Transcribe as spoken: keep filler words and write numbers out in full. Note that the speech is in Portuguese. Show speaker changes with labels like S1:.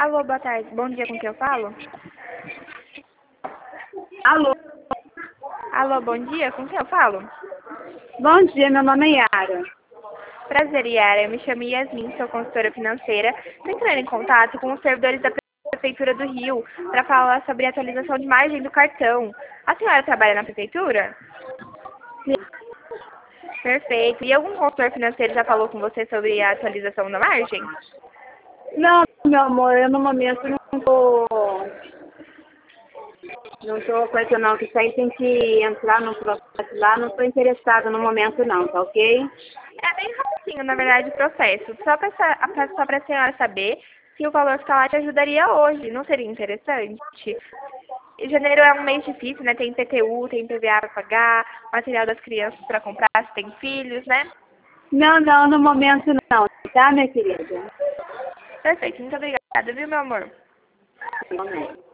S1: Alô, boa tarde. Bom dia, com quem eu falo?
S2: Alô,
S1: Alô, bom dia, com quem eu falo?
S2: bom dia, meu nome é Yara.
S1: Prazer, Yara. Eu me chamo Yasmin, sou consultora financeira. Estou entrando em contato com os servidores da Prefeitura do Rio para falar sobre a atualização de margem do cartão. A senhora trabalha na Prefeitura? Perfeito. E algum consultor financeiro já falou com você sobre a atualização da margem?
S2: Não, meu amor, eu no momento não tô. Não tô com essa não, que isso aí tem que entrar no processo lá, não tô interessada no momento não, tá ok?
S1: É bem rapidinho, na verdade, o processo. Só para só para a senhora saber se o valor fiscal te ajudaria hoje. Não seria interessante? E janeiro é um mês difícil, né? Tem I P T U, tem I P V A para pagar, material das crianças para comprar, se tem filhos, né?
S2: Não, não, no momento não, tá, minha querida?
S1: Perfeito, muito obrigada, viu, meu amor?
S2: Realmente.